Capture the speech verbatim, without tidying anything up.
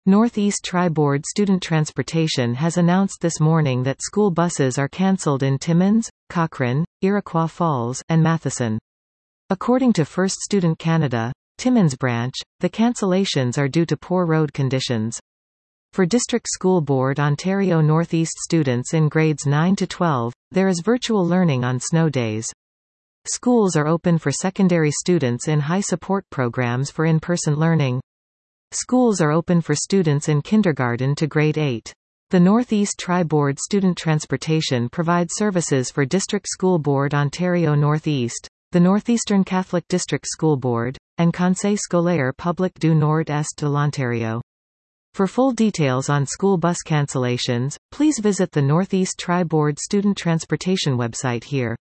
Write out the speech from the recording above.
Northeast Tri-Board Student Transportation has announced this morning that school buses are cancelled in Timmins, Cochrane, Iroquois Falls, and Matheson. According to First Student Canada, Timmins branch, the cancellations are due to poor road conditions. For District School Board Ontario Northeast students in grades nine to twelve, there is virtual learning on snow days. Schools are open for secondary students in high support programs for in-person learning. Schools are open for students in kindergarten to grade eight. The Northeast Tri-Board Student Transportation provides services for District School Board Ontario Northeast, the Northeastern Catholic District School Board, and Conseil scolaire public du Nord-Est de l'Ontario. For full details on school bus cancellations, please visit the Northeast Tri-Board Student Transportation website here.